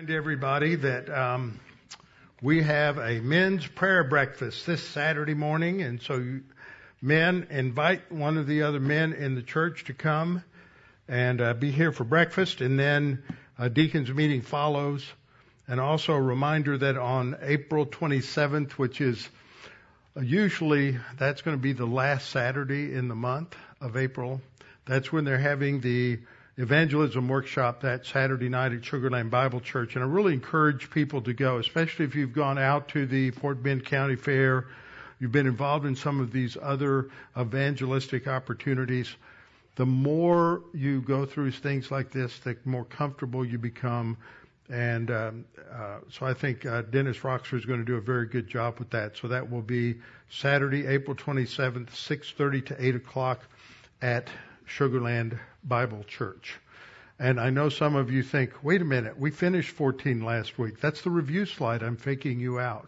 Remind everybody that we have a men's prayer breakfast this Saturday morning, and so men, invite one of the other men in the church to come and be here for breakfast, and then a deacons meeting follows. And also a reminder that on April 27th, which is usually that's going to be the last Saturday in the month of April, that's when they're having the evangelism workshop that Saturday night at Sugar Land Bible Church. And I really encourage people to go, especially if you've gone out to the Fort Bend County Fair, you've been involved in some of these other evangelistic opportunities. The more you go through things like this, the more comfortable you become. And so I think Dennis Roxer is going to do a very good job with that. So that will be Saturday, April 27th, 6:30 to 8 o'clock at Sugar Land Bible Church. And I know some of you think, wait a minute, we finished 14 last week. That's the review slide. I'm faking you out.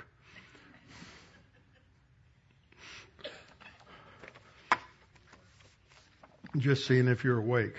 Just seeing if you're awake.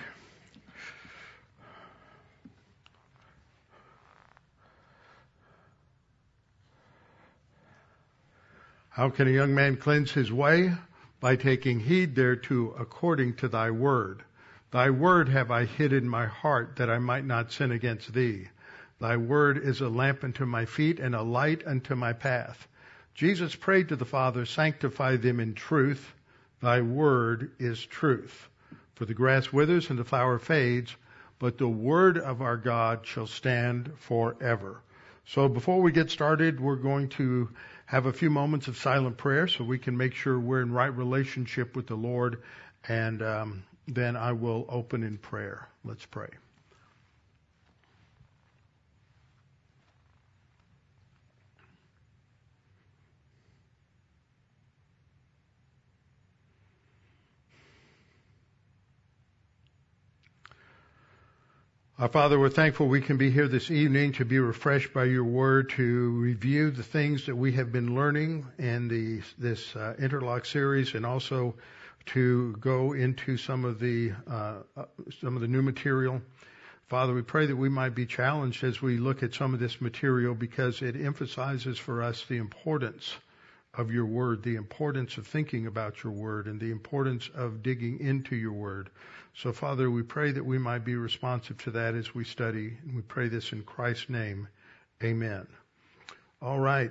How can a young man cleanse his way? By taking heed thereto according to thy word. Thy word have I hid in my heart, that I might not sin against thee. Thy word is a lamp unto my feet and a light unto my path. Jesus prayed to the Father, sanctify them in truth. Thy word is truth. For the grass withers and the flower fades, but the word of our God shall stand forever. So before we get started, we're going to have a few moments of silent prayer so we can make sure we're in right relationship with the Lord, and then I will open in prayer. Let's pray. Our Father, we're thankful we can be here this evening to be refreshed by your word, to review the things that we have been learning in this interlock series, and also to go into some of the new material. Father, we pray that we might be challenged as we look at some of this material, because it emphasizes for us the importance of your word, the importance of thinking about your word, and the importance of digging into your word. So, Father, we pray that we might be responsive to that as we study, and we pray this in Christ's name. Amen. All right.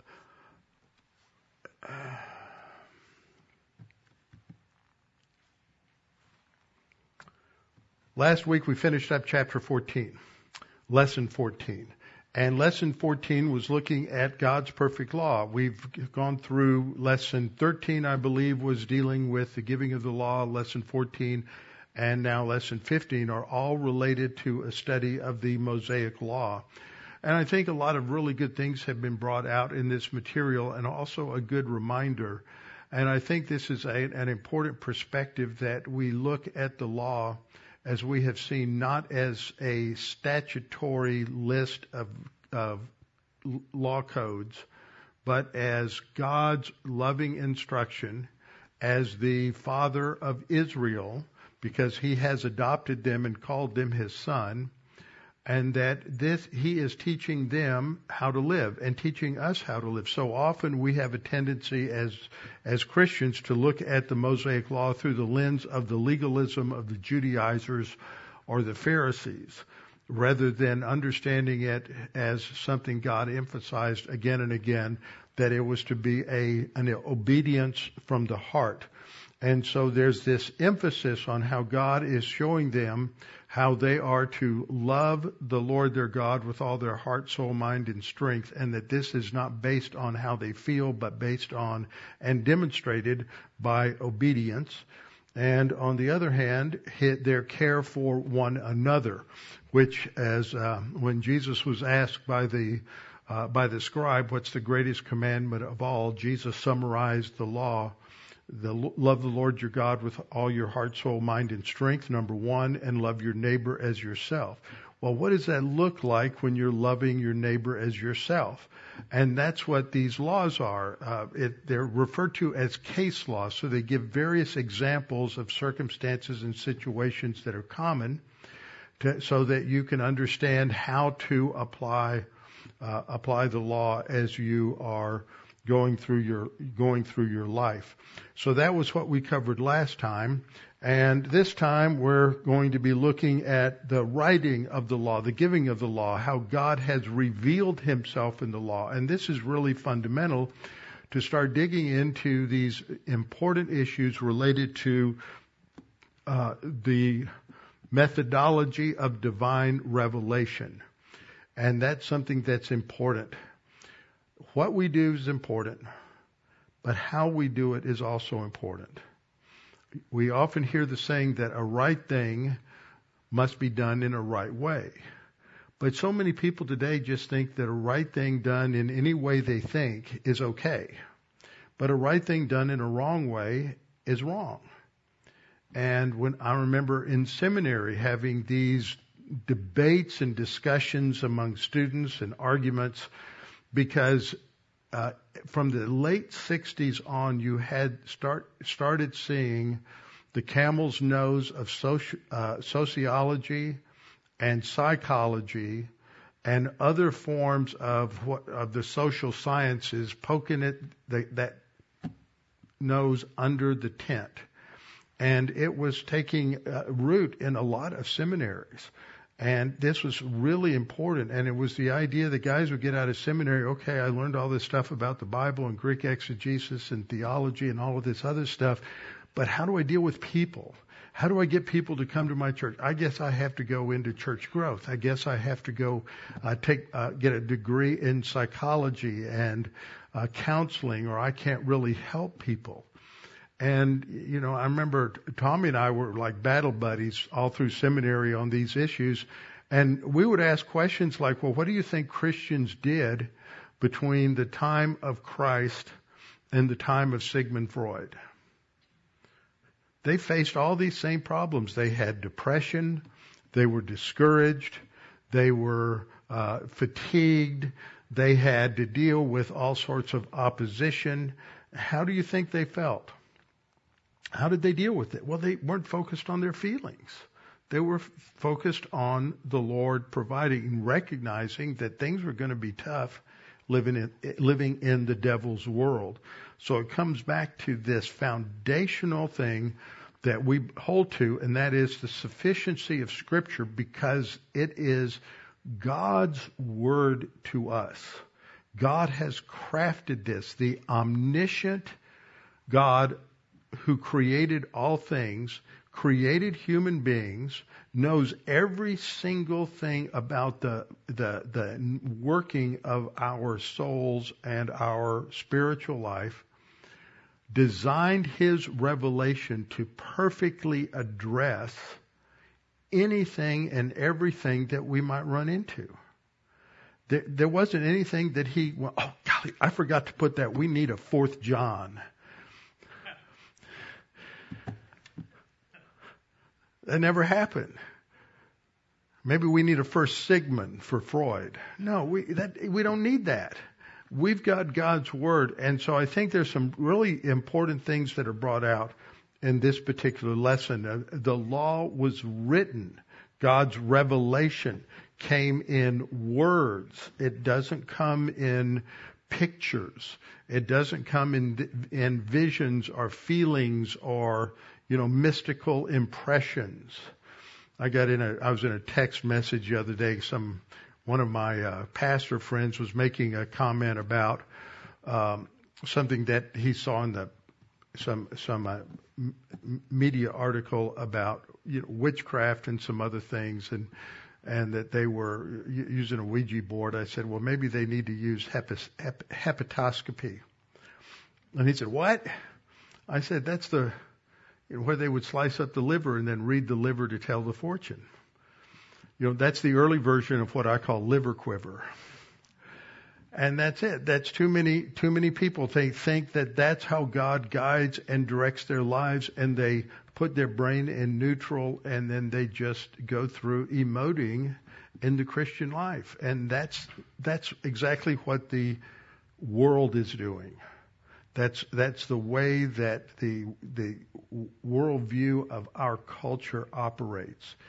Last week we finished up chapter 14, lesson 14. And lesson 14 was looking at God's perfect law. We've gone through lesson 13, I believe, was dealing with the giving of the law. Lesson 14 and now lesson 15 are all related to a study of the Mosaic law. And I think a lot of really good things have been brought out in this material, and also a good reminder. And I think this is an important perspective, that we look at the law, as we have seen, not as a statutory list of law codes, but as God's loving instruction as the Father of Israel, because he has adopted them and called them his son, and that he is teaching them how to live and teaching us how to live. So often we have a tendency as Christians to look at the Mosaic law through the lens of the legalism of the Judaizers or the Pharisees, rather than understanding it as something God emphasized again and again, that it was to be an obedience from the heart. And so there's this emphasis on how God is showing them how they are to love the Lord their God with all their heart, soul, mind, and strength, and that this is not based on how they feel, but based on and demonstrated by obedience. And on the other hand, their care for one another, which, as when Jesus was asked by the scribe, what's the greatest commandment of all, Jesus summarized the law. Love the Lord your God with all your heart, soul, mind, and strength, number one, and love your neighbor as yourself. Well, what does that look like when you're loving your neighbor as yourself? And that's what these laws are. They're referred to as case laws, so they give various examples of circumstances and situations that are common so that you can understand how to apply the law as you are going through your life. So that was what we covered last time. And this time we're going to be looking at the writing of the law, the giving of the law, how God has revealed himself in the law. And this is really fundamental to start digging into these important issues related to the methodology of divine revelation. And that's something that's important. What we do is important, but how we do it is also important. We often hear the saying that a right thing must be done in a right way. But so many people today just think that a right thing done in any way they think is okay. But a right thing done in a wrong way is wrong. And when I remember in seminary having these debates and discussions among students and arguments, because from the late 60s on, you had started seeing the camel's nose of sociology and psychology and other forms of the social sciences poking that nose under the tent. And it was taking root in a lot of seminaries. And this was really important. And it was the idea that guys would get out of seminary, okay, I learned all this stuff about the Bible and Greek exegesis and theology and all of this other stuff. But how do I deal with people? How do I get people to come to my church? I guess I have to go into church growth. I guess I have to go get a degree in psychology and counseling, or I can't really help people. And, you know, I remember Tommy and I were like battle buddies all through seminary on these issues. And we would ask questions like, well, what do you think Christians did between the time of Christ and the time of Sigmund Freud? They faced all these same problems. They had depression. They were discouraged. They were fatigued. They had to deal with all sorts of opposition. How do you think they felt? How did they deal with it? Well, they weren't focused on their feelings. They were focused on the Lord providing and recognizing that things were going to be tough living in the devil's world. So it comes back to this foundational thing that we hold to, and that is the sufficiency of Scripture, because it is God's word to us. God has crafted this. The omniscient God who created all things, created human beings, knows every single thing about the working of our souls and our spiritual life, designed his revelation to perfectly address anything and everything that we might run into. There wasn't anything that oh golly, I forgot to put that. We need a 4th John. That never happened. Maybe we need a 1st Sigmund for Freud. No, we don't need that. We've got God's Word. And so I think there's some really important things that are brought out in this particular lesson. The law was written. God's revelation came in words. It doesn't come in pictures. It doesn't come in visions or feelings or, mystical impressions. I was in a text message the other day. One of my pastor friends was making a comment about something that he saw in some media article about witchcraft and some other things, and that they were using a Ouija board. I said, well, maybe they need to use hepatoscopy. And he said, what? I said, that's where they would slice up the liver and then read the liver to tell the fortune. That's the early version of what I call liver quiver. And that's it. That's too many people think that that's how God guides and directs their lives, and they put their brain in neutral and then they just go through emoting in the Christian life. And that's exactly what the world is doing. That's the way that the worldview of our culture operates.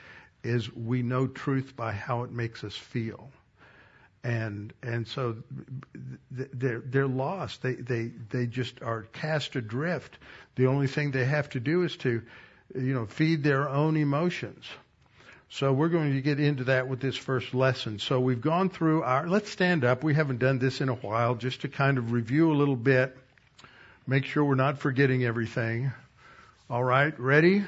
is we know truth by how it makes us feel. And so they're lost. They just are cast adrift. The only thing they have to do is to, feed their own emotions. So we're going to get into that with this first lesson. So we've gone through let's stand up. We haven't done this in a while, just to kind of review a little bit, make sure we're not forgetting everything. All right, ready?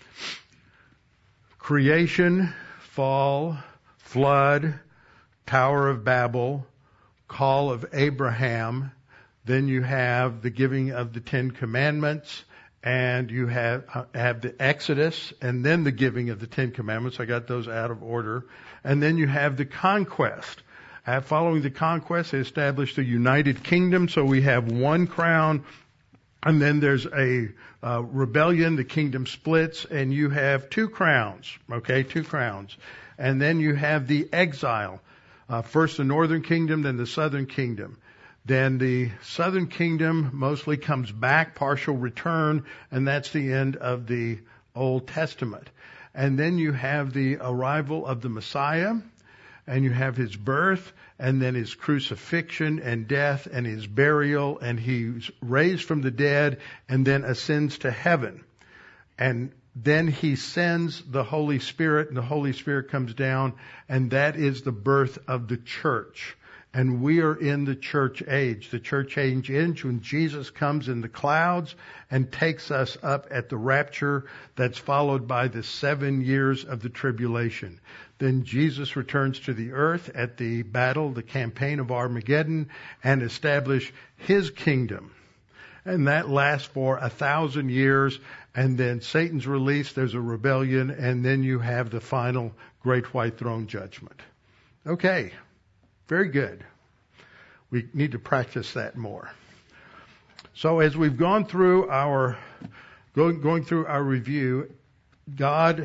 Creation, fall, flood, Tower of Babel, call of Abraham. Then you have the giving of the Ten Commandments, and you have the Exodus, and then the giving of the Ten Commandments. I got those out of order. And then you have the conquest. Following the conquest, they established the United Kingdom, so we have one crown. And then there's a rebellion, the kingdom splits, and you have two crowns, okay, two crowns. And then you have the exile. First the northern kingdom, then the southern kingdom. Then the southern kingdom mostly comes back, partial return, and that's the end of the Old Testament. And then you have the arrival of the Messiah, and you have his birth, and then his crucifixion and death and his burial, and he's raised from the dead and then ascends to heaven. And then he sends the Holy Spirit, and the Holy Spirit comes down, and that is the birth of the church. And we are in the church age. The church age ends when Jesus comes in the clouds and takes us up at the rapture that's followed by the 7 years of the tribulation. Then Jesus returns to the earth at the battle, the campaign of Armageddon, and establish his kingdom. And that lasts for 1,000 years, and then Satan's released, there's a rebellion, and then you have the final great white throne judgment. Okay, very good. We need to practice that more. So as we've gone through going through our review, God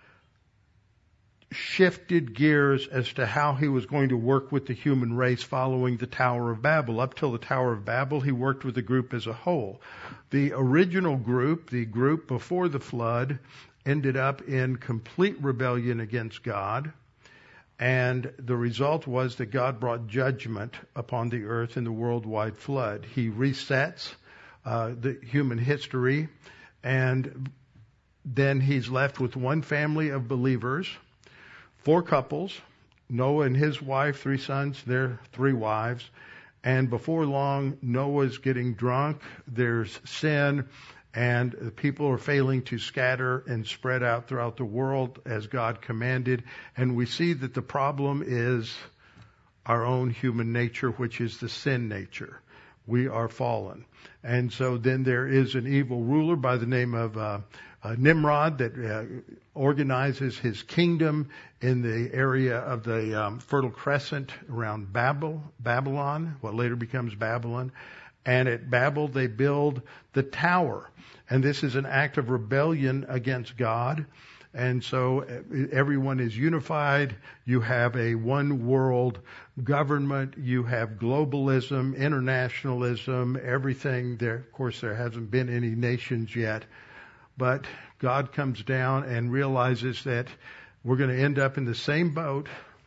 shifted gears as to how he was going to work with the human race following the Tower of Babel. Up till the Tower of Babel, he worked with the group as a whole. The original group, the group before the flood, ended up in complete rebellion against God. And the result was that God brought judgment upon the earth in the worldwide flood. He resets the human history, and then he's left with one family of believers, 4 couples, Noah and his wife, 3 sons, their 3 wives. And before long, Noah's getting drunk, there's sin, and the people are failing to scatter and spread out throughout the world as God commanded. And we see that the problem is our own human nature, which is the sin nature. We are fallen. And so then there is an evil ruler by the name of Nimrod that organizes his kingdom in the area of the Fertile Crescent around Babylon, what later becomes Babylon. And at Babel they build the tower. And this is an act of rebellion against God. And so everyone is unified. You have a one world government. You have globalism, internationalism, everything. Of course, there hasn't been any nations yet. But God comes down and realizes that we're going to end up in the same boat.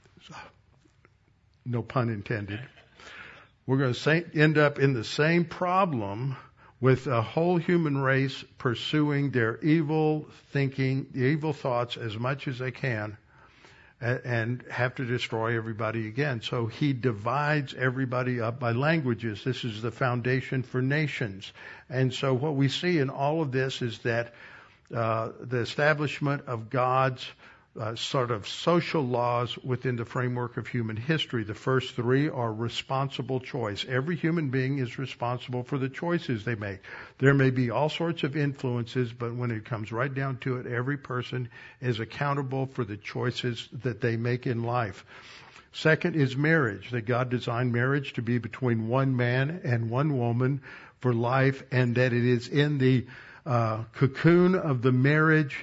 No pun intended. We're going to end up in the same problem with a whole human race pursuing their evil thinking, evil thoughts as much as they can, and have to destroy everybody again. So he divides everybody up by languages. This is the foundation for nations. And so what we see in all of this is that the establishment of God's sort of social laws within the framework of human history. The first 3 are responsible choice. Every human being is responsible for the choices they make. There may be all sorts of influences, but when it comes right down to it, every person is accountable for the choices that they make in life. Second is marriage, that God designed marriage to be between one man and one woman for life, and that it is in the cocoon of the marriage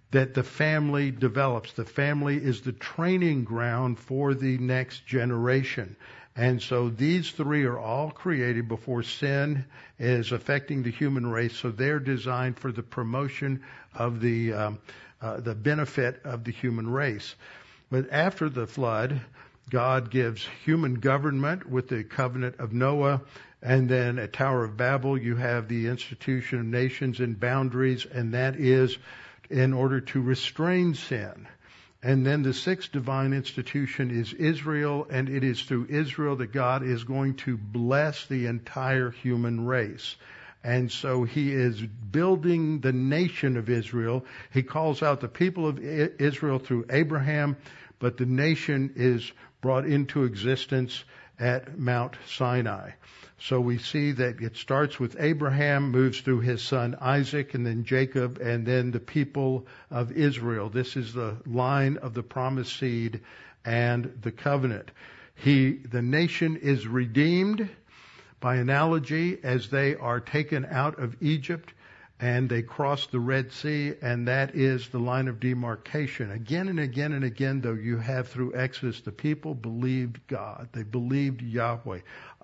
that the family develops. The family is the training ground for the next generation. And so these three are all created before sin is affecting the human race. So they're designed for the promotion of the benefit of the human race. But after the flood, God gives human government with the covenant of Noah. And then at Tower of Babel, you have the institution of nations and boundaries, and that is in order to restrain sin. And then the sixth divine institution is Israel, and it is through Israel that God is going to bless the entire human race. And so he is building the nation of Israel. He calls out the people of Israel through Abraham, but the nation is brought into existence at Mount Sinai. So we see that it starts with Abraham, moves through his son Isaac, and then Jacob, and then the people of Israel. This is the line of the promised seed and the covenant. The nation is redeemed by analogy as they are taken out of Egypt and they cross the Red Sea, and that is the line of demarcation. Again and again and again, though, you have through Exodus, the people believed God. They believed Yahweh.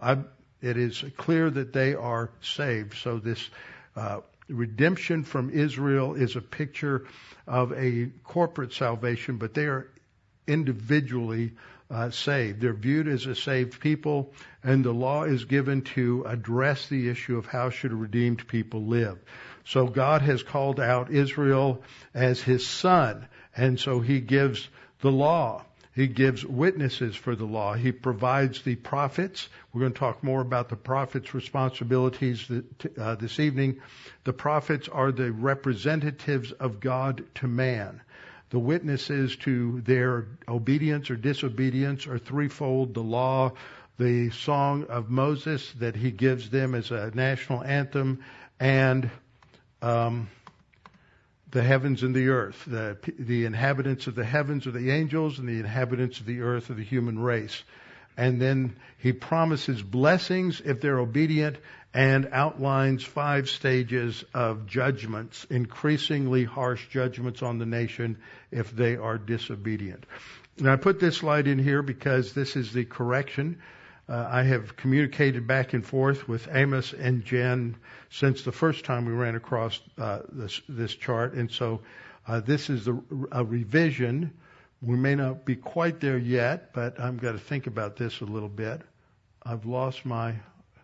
It is clear that they are saved. So this redemption from Israel is a picture of a corporate salvation, but they are individually saved. They're viewed as a saved people, and the law is given to address the issue of how should a redeemed people live. So God has called out Israel as his son, and so he gives the law. He gives witnesses for the law. He provides the prophets. We're going to talk more about the prophets' responsibilities this evening. The prophets are the representatives of God to man. The witnesses to their obedience or disobedience are threefold: the law, the song of Moses that he gives them as a national anthem, and the heavens and the earth. The inhabitants of the heavens are the angels, and the inhabitants of the earth are the human race. And then he promises blessings if they're obedient, and outlines 5 stages of judgments, increasingly harsh judgments on the nation if they are disobedient. And I put this slide in here because this is the correction. I have communicated back and forth with Amos and Jen since the first time we ran across this chart, and so this is a revision. We may not be quite there yet, but I've got to think about this a little bit. I've lost my...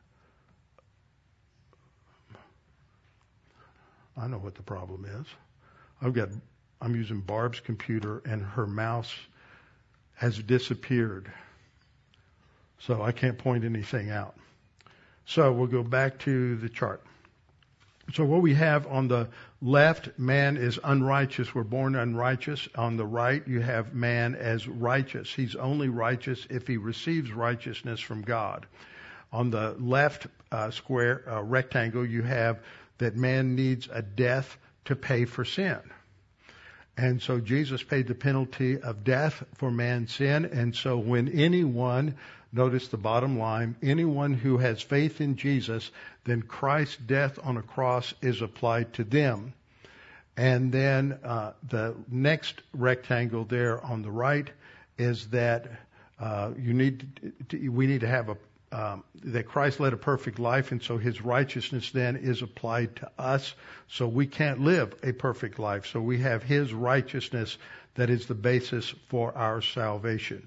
I know what the problem is. I'm using Barb's computer, and her mouse has disappeared. So I can't point anything out. So we'll go back to the chart. So what we have on the left, man is unrighteous. We're born unrighteous. On the right, you have man as righteous. He's only righteous if he receives righteousness from God. On the left rectangle, you have that man needs a death to pay for sin. And so Jesus paid the penalty of death for man's sin. And so when anyone, notice the bottom line, anyone who has faith in Jesus, then Christ's death on a cross is applied to them. And then the next rectangle there on the right is that we need to have that Christ led a perfect life, and so his righteousness then is applied to us. So we can't live a perfect life. So we have his righteousness that is the basis for our salvation.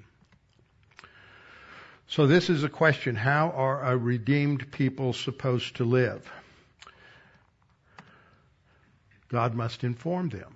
So this is a question: how are a redeemed people supposed to live? God must inform them.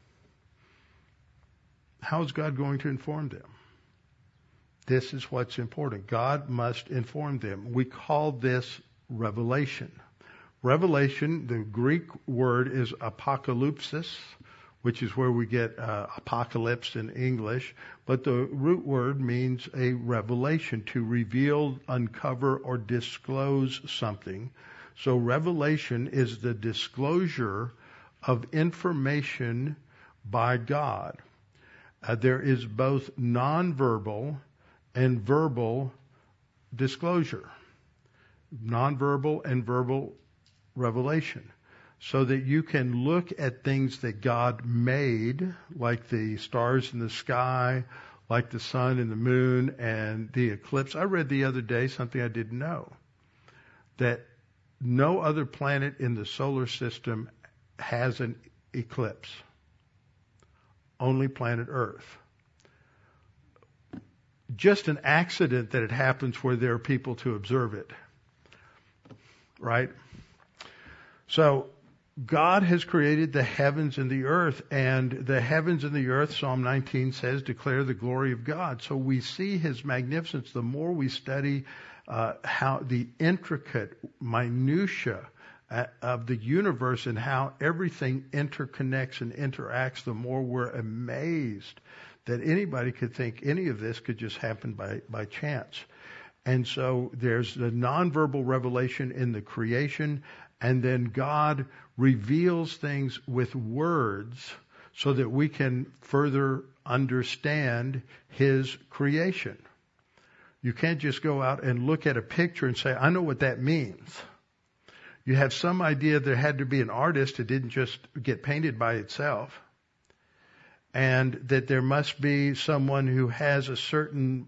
How is God going to inform them? This is what's important. God must inform them. We call this revelation. Revelation, the Greek word is apocalypsis, which is where we get apocalypse in English. But the root word means a revelation, to reveal, uncover, or disclose something. So revelation is the disclosure of information by God. There is both nonverbal and verbal disclosure. Nonverbal and verbal revelation. so that you can look at things that God made, like the stars in the sky, like the sun and the moon and the eclipse. I read the other day something I didn't know, that no other planet in the solar system has an eclipse. Only planet Earth. Just an accident that it happens where there are people to observe it. Right? So, God has created the heavens and the earth, and the heavens and the earth, Psalm 19 says, declare the glory of God. So we see His magnificence the more we study how the intricate minutia of the universe and how everything interconnects and interacts, the more we're amazed that anybody could think any of this could just happen by chance. And so there's the nonverbal revelation in the creation, and then God reveals things with words so that we can further understand His creation. You can't just go out and look at a picture and say, I know what that means. You have some idea there had to be an artist. It didn't just get painted by itself. And that there must be someone who has a certain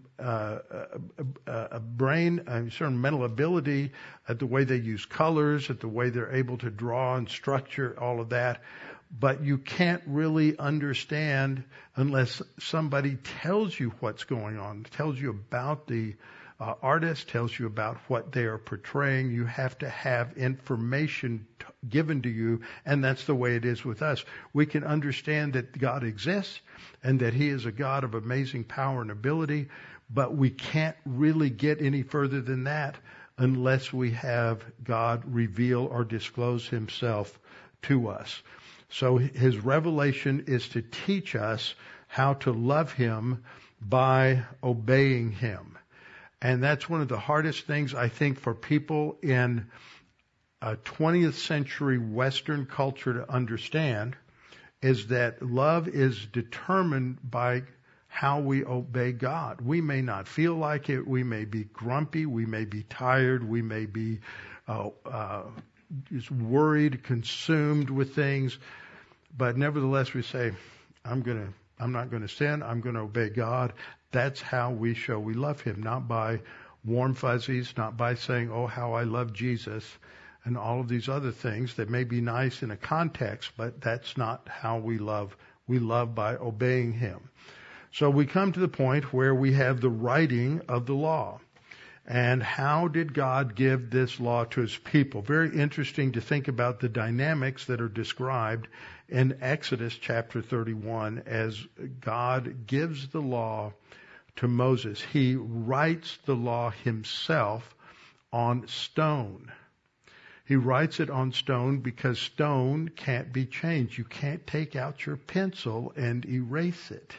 brain, a certain mental ability at the way they use colors, at the way they're able to draw and structure all of that. But you can't really understand unless somebody tells you what's going on, tells you about the artist, tells you about what they are portraying. You have to have information given to you, and that's the way it is with us. We can understand that God exists and that He is a God of amazing power and ability, but we can't really get any further than that unless we have God reveal or disclose Himself to us. So His revelation is to teach us how to love Him by obeying Him. And that's one of the hardest things, I think, for people in a 20th century Western culture to understand, is that love is determined by how we obey God. We may not feel like it. We may be grumpy. We may be tired. We may be just worried, consumed with things. But nevertheless, we say, I'm not going to sin. I'm going to obey God. That's how we show we love Him, not by warm fuzzies, not by saying, oh, how I love Jesus, and all of these other things that may be nice in a context, but that's not how we love. We love by obeying Him. So we come to the point where we have the writing of the law. And how did God give this law to His people? Very interesting to think about the dynamics that are described in Exodus chapter 31 as God gives the law to Moses. He writes the law Himself on stone. He writes it on stone because stone can't be changed. You can't take out your pencil and erase it.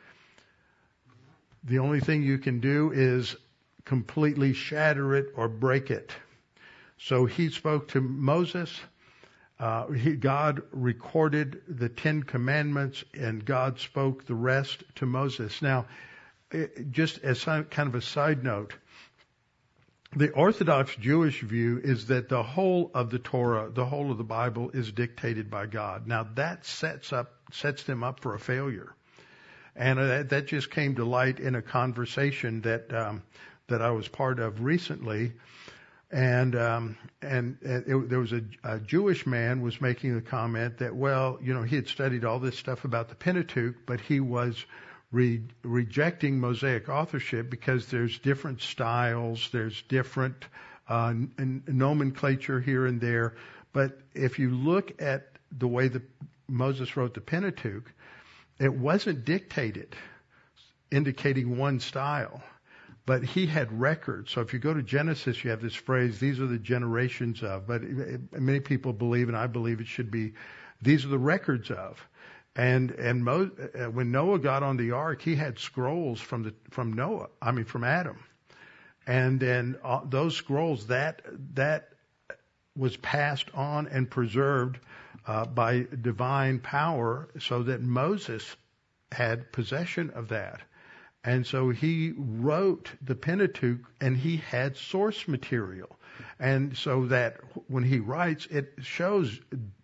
The only thing you can do is completely shatter it or break it. So He spoke to Moses. God recorded the 10 Commandments, and God spoke the rest to Moses. Now, just as kind of a side note, the Orthodox Jewish view is that the whole of the Torah, the whole of the Bible, is dictated by God. Now that sets them up for a failure, and that just came to light in a conversation that I was part of recently, and there was a Jewish man was making the comment that, well, he had studied all this stuff about the Pentateuch, but he was rejecting Mosaic authorship because there's different styles, there's different nomenclature here and there. But if you look at the way that Moses wrote the Pentateuch, it wasn't dictated, indicating one style, but he had records. So if you go to Genesis, you have this phrase, these are the generations of, but many people believe, and I believe it should be, these are the records of. And when Noah got on the ark, he had scrolls from Adam, and then those scrolls that was passed on and preserved by divine power, so that Moses had possession of that, and so he wrote the Pentateuch, and he had source material, and so that when he writes, it shows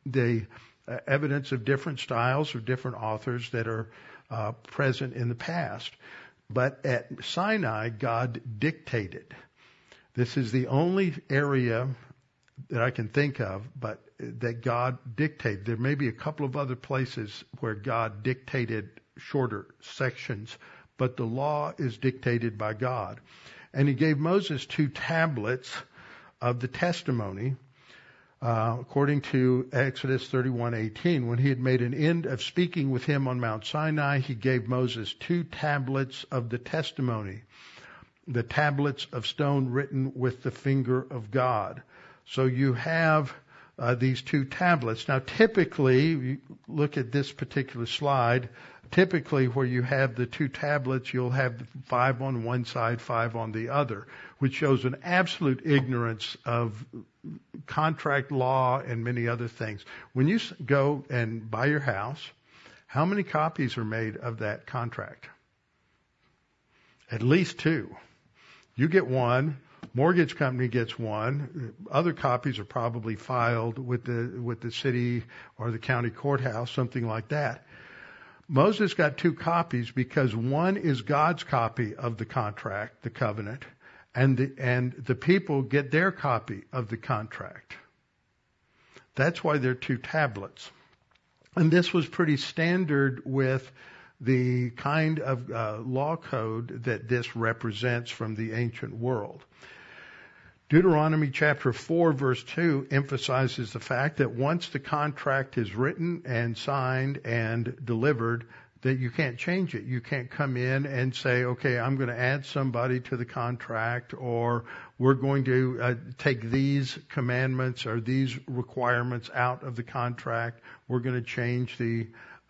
the evidence of different styles of different authors that are present in the past. But at Sinai, God dictated. This is the only area that I can think of, but that God dictated. There may be a couple of other places where God dictated shorter sections, but the law is dictated by God. And he gave Moses 2 tablets of the testimony, according to Exodus 31:18. When he had made an end of speaking with him on Mount Sinai, he gave Moses 2 tablets of the testimony, the tablets of stone written with the finger of God. So you have these 2 tablets. Now typically, you look at this particular slide, typically where you have the 2 tablets, you'll have 5 on one side, 5 on the other, which shows an absolute ignorance of contract law and many other things. When you go and buy your house, how many copies are made of that contract? At least 2. You get one. Mortgage company gets one. Other copies are probably filed with the city or the county courthouse, something like that. Moses got 2 copies because one is God's copy of the contract, the covenant, and the people get their copy of the contract. That's why there are 2 tablets. And this was pretty standard with the kind of law code that this represents from the ancient world. Deuteronomy chapter 4 verse 2 emphasizes the fact that once the contract is written and signed and delivered, that you can't change it. You can't come in and say, okay, I'm going to add somebody to the contract, or we're going to take these commandments or these requirements out of the contract. We're going to change the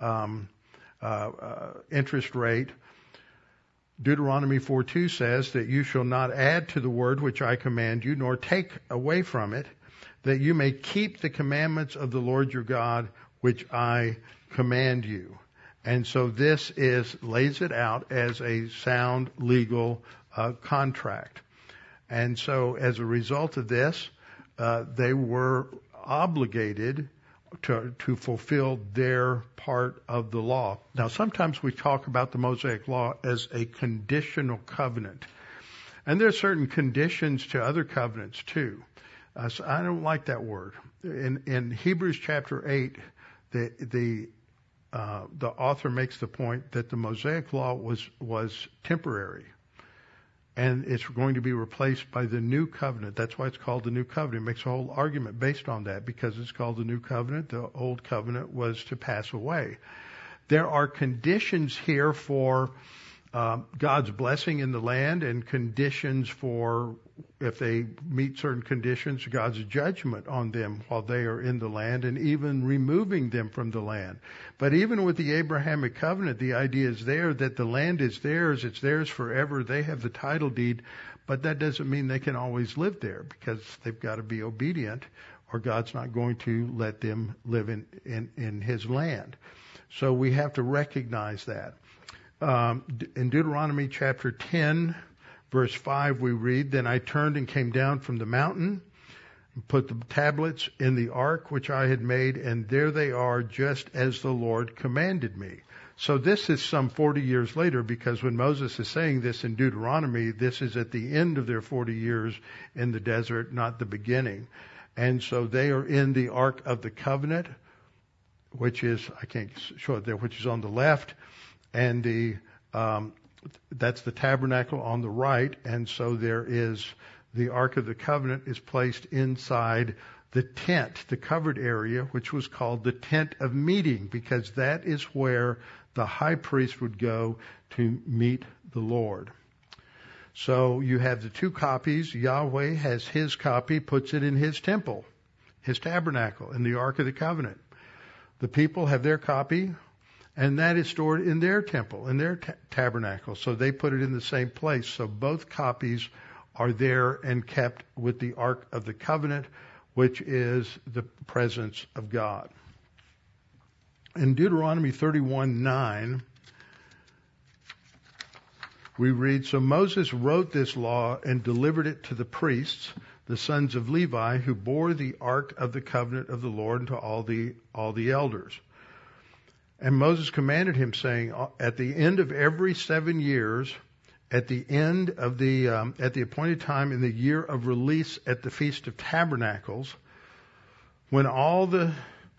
interest rate. Deuteronomy 4:2 says that you shall not add to the word which I command you, nor take away from it, that you may keep the commandments of the Lord your God, which I command you. And so this lays it out as a sound legal contract. And so as a result of this, they were obligated to fulfill their part of the law. Now, sometimes we talk about the Mosaic Law as a conditional covenant. And there are certain conditions to other covenants too. So I don't like that word. In Hebrews chapter 8, the author makes the point that the Mosaic Law was temporary. And it's going to be replaced by the new covenant. That's why it's called the new covenant. It makes a whole argument based on that. Because it's called the new covenant, the old covenant was to pass away. There are conditions here for God's blessing in the land, and conditions for, if they meet certain conditions, God's judgment on them while they are in the land, and even removing them from the land. But even with the Abrahamic covenant, the idea is there that the land is theirs, it's theirs forever, they have the title deed, but that doesn't mean they can always live there, because they've got to be obedient, or God's not going to let them live in His land. So we have to recognize that. In Deuteronomy chapter 10, verse 5, we read, Then I turned and came down from the mountain, and put the tablets in the ark which I had made, and there they are, just as the Lord commanded me. So this is some 40 years later, because when Moses is saying this in Deuteronomy, this is at the end of their 40 years in the desert, not the beginning. And so they are in the Ark of the Covenant, which is, I can't show it there, which is on the left, and that's the tabernacle on the right. And so there is the Ark of the Covenant is placed inside the tent, the covered area, which was called the tent of meeting, because that is where the high priest would go to meet the Lord. So you have the 2 copies. Yahweh has His copy, puts it in His temple, His tabernacle, in the Ark of the Covenant. The people have their copy, and that is stored in their temple, in their tabernacle. So they put it in the same place. So both copies are there and kept with the Ark of the Covenant, which is the presence of God. In Deuteronomy 31:9, we read, So Moses wrote this law and delivered it to the priests, the sons of Levi, who bore the ark of the covenant of the Lord, and to all the elders. And Moses commanded him, saying, at the end of every 7 years, at the end of at the appointed time in the year of release at the Feast of Tabernacles, when all the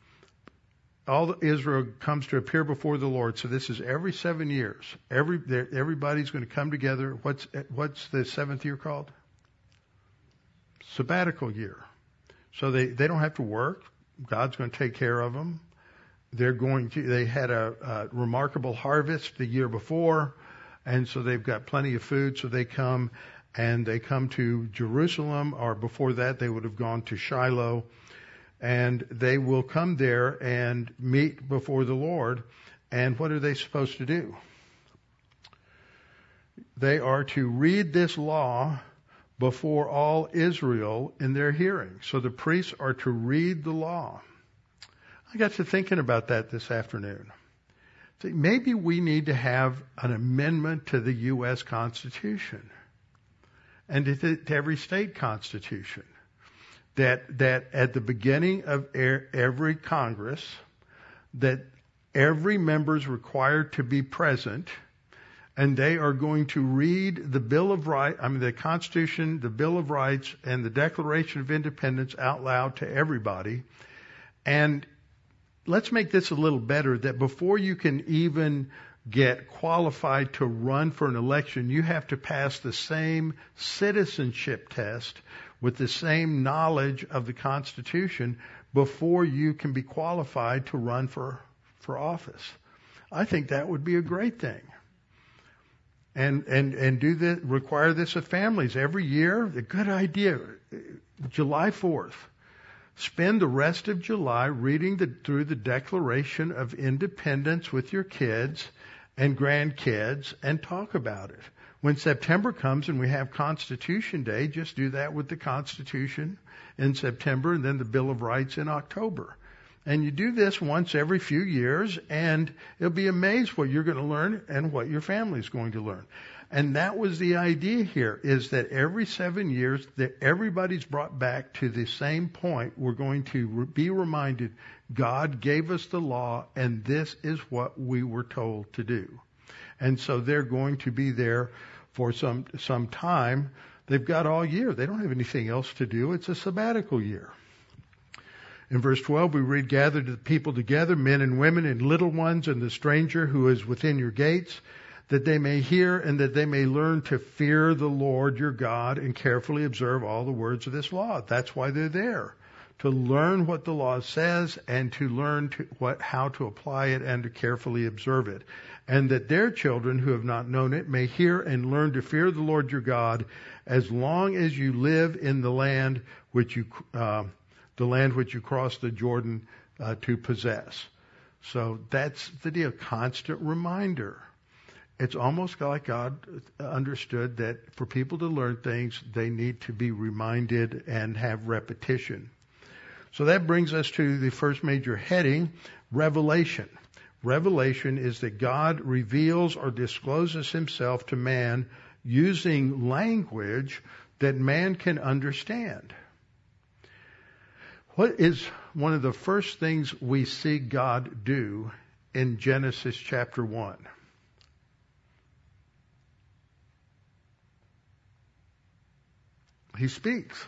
Israel comes to appear before the Lord. So this is every 7 years. Everybody's going to come together. What's the 7th year called? Sabbatical year. So they don't have to work. God's going to take care of them. They had a remarkable harvest the year before, and so they've got plenty of food, so they come to Jerusalem, or before that they would have gone to Shiloh, and they will come there and meet before the Lord. And what are they supposed to do? They are to read this law before all Israel in their hearing. So the priests are to read the law. I got to thinking about that this afternoon. See, maybe we need to have an amendment to the U.S. Constitution and to every state constitution that at the beginning of every Congress, that every member is required to be present, and they are going to read the Bill of Rights, the Constitution, the Bill of Rights, and the Declaration of Independence out loud to everybody. And let's make this a little better, that before you can even get qualified to run for an election, you have to pass the same citizenship test with the same knowledge of the Constitution before you can be qualified to run for office. I think that would be a great thing. And require this of families every year. A good idea. July 4th. Spend the rest of July reading through the Declaration of Independence with your kids and grandkids and talk about it. When September comes and we have Constitution Day, just do that with the Constitution in September and then the Bill of Rights in October. And you do this once every few years, and you'll be amazed what you're going to learn and what your family's going to learn. And that was the idea here, is that every 7 years that everybody's brought back to the same point. We're going to be reminded God gave us the law, and this is what we were told to do. And so they're going to be there for some time. They've got all year. They don't have anything else to do. It's a sabbatical year. In verse 12, we read, gather the people together, men and women and little ones, and the stranger who is within your gates, that they may hear and that they may learn to fear the Lord your God and carefully observe all the words of this law. That's why they're there, to learn what the law says and to learn how to apply it and to carefully observe it. And that their children who have not known it may hear and learn to fear the Lord your God as long as you live in the land which you cross the Jordan to possess. So that's the deal. Constant reminder. It's almost like God understood that for people to learn things, they need to be reminded and have repetition. So that brings us to the first major heading, revelation. Revelation is that God reveals or discloses himself to man using language that man can understand. What is one of the first things we see God do in Genesis chapter 1? He speaks.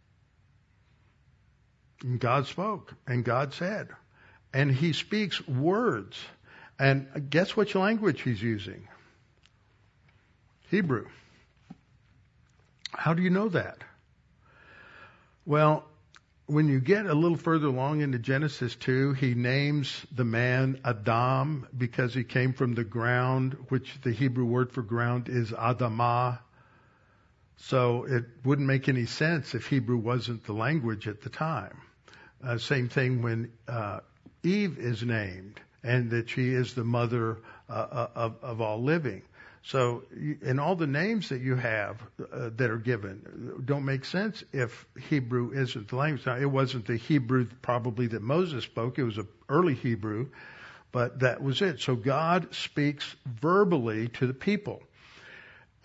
And God spoke, and God said. And he speaks words. And guess which language he's using? Hebrew. How do you know that? Well, when you get a little further along into Genesis 2, he names the man Adam because he came from the ground, which the Hebrew word for ground is Adamah. So it wouldn't make any sense if Hebrew wasn't the language at the time. Same thing when Eve is named, and that she is the mother of all living. So, and all the names that you have that are given don't make sense if Hebrew isn't the language. Now, it wasn't the Hebrew probably that Moses spoke. It was an early Hebrew, but that was it. So God speaks verbally to the people.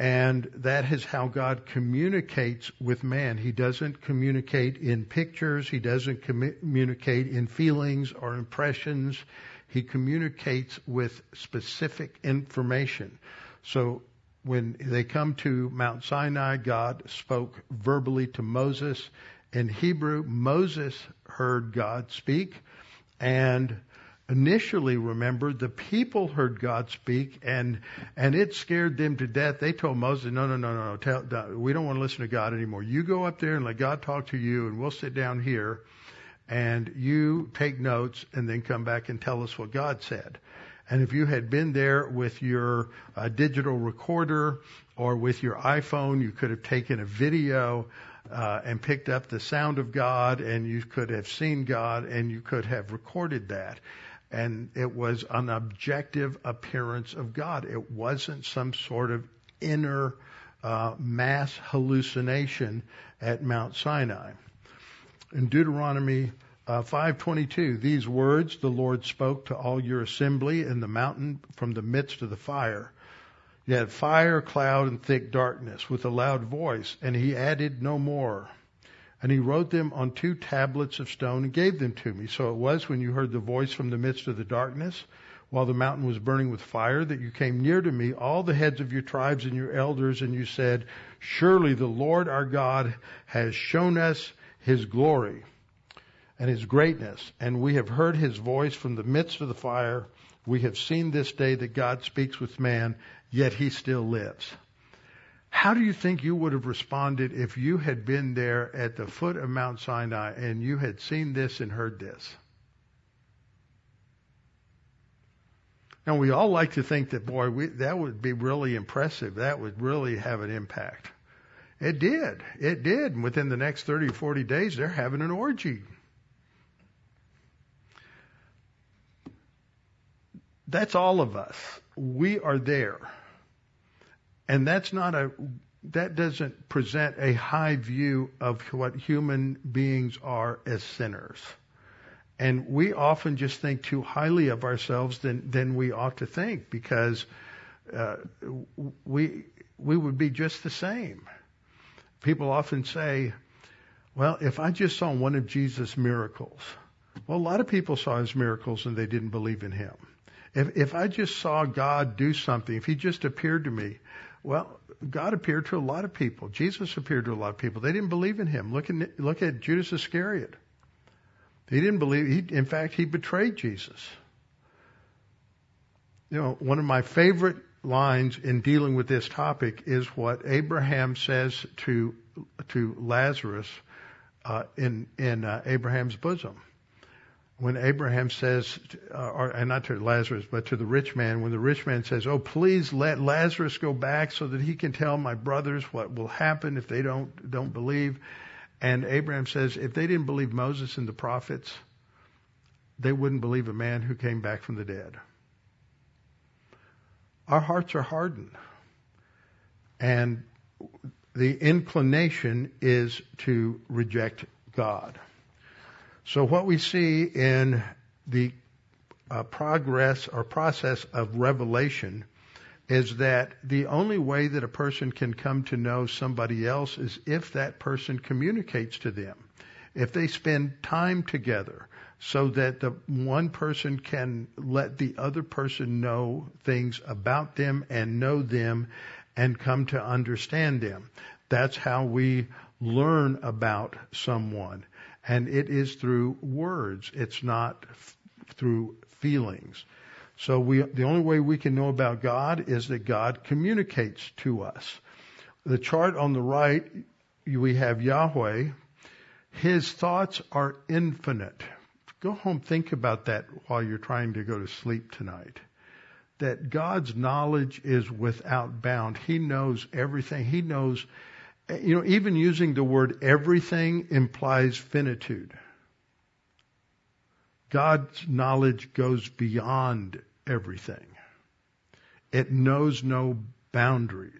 And that is how God communicates with man. He doesn't communicate in pictures. He doesn't communicate in feelings or impressions. He communicates with specific information. So when they come to Mount Sinai, God spoke verbally to Moses. In Hebrew, Moses heard God speak. And initially, remember, the people heard God speak, and it scared them to death. They told Moses, no, we don't want to listen to God anymore. You go up there and let God talk to you, and we'll sit down here, and you take notes, and then come back and tell us what God said. And if you had been there with your digital recorder or with your iPhone, you could have taken a video and picked up the sound of God, and you could have seen God, and you could have recorded that. And it was an objective appearance of God. It wasn't some sort of inner mass hallucination at Mount Sinai. In Deuteronomy 5:22, these words the Lord spoke to all your assembly in the mountain from the midst of the fire. You had fire, cloud, and thick darkness with a loud voice, and he added no more. And he wrote them on 2 tablets of stone and gave them to me. So it was when you heard the voice from the midst of the darkness, while the mountain was burning with fire, that you came near to me, all the heads of your tribes and your elders, and you said, surely the Lord our God has shown us his glory and his greatness, and we have heard his voice from the midst of the fire. We have seen this day that God speaks with man, yet he still lives. How do you think you would have responded if you had been there at the foot of Mount Sinai and you had seen this and heard this? Now, we all like to think that, that would be really impressive. That would really have an impact. It did. It did. And within the next 30 or 40 days, they're having an orgy. That's all of us. We are there. And that doesn't present a high view of what human beings are as sinners. And we often just think too highly of ourselves than we ought to think, because we would be just the same. People often say, well, if I just saw one of Jesus' miracles. Well, a lot of people saw his miracles and they didn't believe in him. If I just saw God do something, if he just appeared to me, well, God appeared to a lot of people. Jesus appeared to a lot of people. They didn't believe in him. Look at Judas Iscariot. He didn't believe. In fact, he betrayed Jesus. You know, one of my favorite lines in dealing with this topic is what Abraham says to Lazarus in Abraham's bosom. When Abraham says, and not to Lazarus, but to the rich man, when the rich man says, oh, please let Lazarus go back so that he can tell my brothers what will happen if they don't believe. And Abraham says, if they didn't believe Moses and the prophets, they wouldn't believe a man who came back from the dead. Our hearts are hardened. And the inclination is to reject God. So what we see in the progress or process of revelation is that the only way that a person can come to know somebody else is if that person communicates to them. If they spend time together so that the one person can let the other person know things about them and know them and come to understand them. That's how we learn about someone. And it is through words. It's not through feelings. So the only way we can know about God is that God communicates to us. The chart on the right, we have Yahweh. His thoughts are infinite. Go home, think about that while you're trying to go to sleep tonight. That God's knowledge is without bound. He knows everything. He knows. You know, even using the word everything implies finitude. God's knowledge goes beyond everything. It knows no boundaries.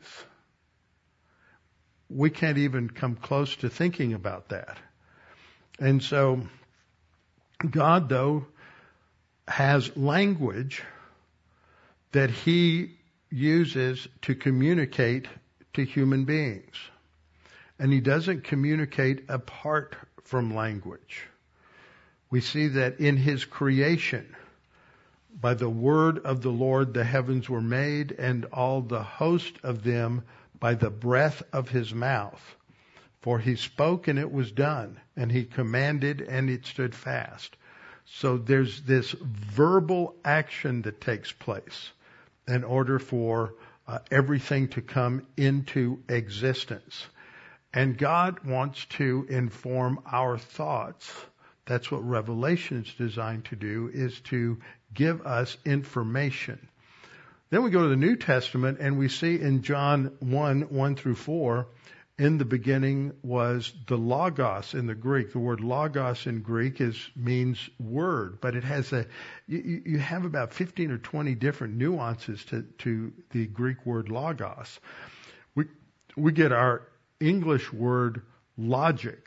We can't even come close to thinking about that. And so, God, though, has language that he uses to communicate to human beings. And he doesn't communicate apart from language. We see that in his creation, by the word of the Lord the heavens were made, and all the host of them by the breath of his mouth. For he spoke and it was done, and he commanded and it stood fast. So there's this verbal action that takes place in order for everything to come into existence. And God wants to inform our thoughts. That's what Revelation is designed to do, is to give us information. Then we go to the New Testament and we see in John 1 through 4, in the beginning was the Logos in the Greek. The word Logos in Greek means word, but it has you have about 15 or 20 different nuances to the Greek word Logos. We get our English word logic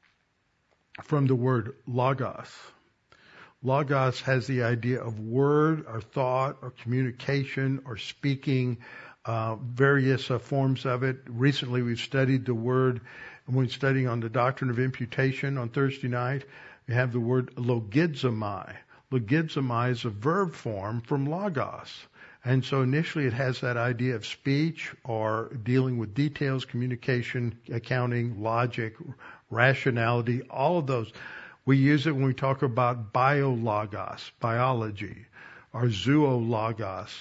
from the word Logos. Logos has the idea of word or thought or communication or speaking, various forms of it. Recently we've studied the word, and we're studying on the doctrine of imputation on Thursday night. We have the word logizomai. Logizomai is a verb form from logos. And so initially it has that idea of speech or dealing with details, communication, accounting, logic, rationality, all of those. We use it when we talk about biologos, biology, or zoologos.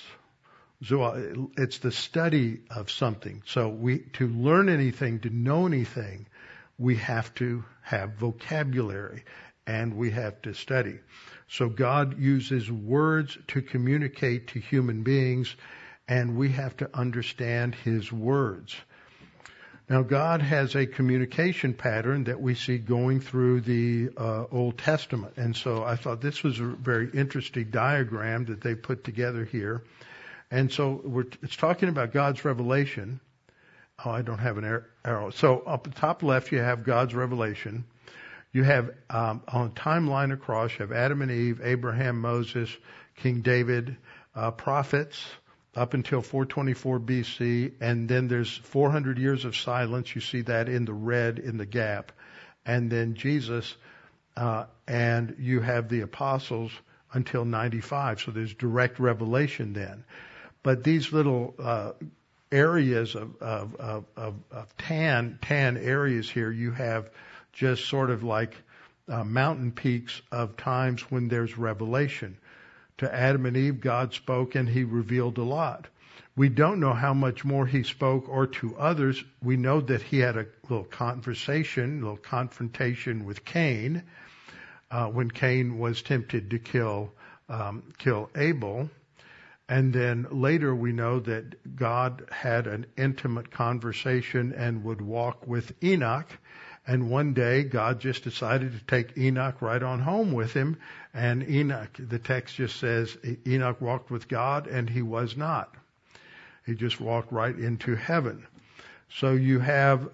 It's the study of something. So to learn anything, to know anything, we have to have vocabulary and we have to study. So God uses words to communicate to human beings, and we have to understand his words. Now, God has a communication pattern that we see going through the Old Testament. And so I thought this was a very interesting diagram that they put together here. And so it's talking about God's revelation. Oh, I don't have an arrow. So up the top left, you have God's revelation. You have, on a timeline across, you have Adam and Eve, Abraham, Moses, King David, prophets, up until 424 BC, and then there's 400 years of silence. You see that in the red in the gap. And then Jesus, and you have the apostles until 95. So there's direct revelation then. But these little areas of tan areas here, you have just sort of like mountain peaks of times when there's revelation. To Adam and Eve, God spoke and he revealed a lot. We don't know how much more he spoke or to others. We know that he had a little conversation, a little confrontation with Cain, when Cain was tempted to kill Abel. And then later we know that God had an intimate conversation and would walk with Enoch. And one day God just decided to take Enoch right on home with him. And Enoch, the text just says, Enoch walked with God and he was not. He just walked right into heaven. So you have,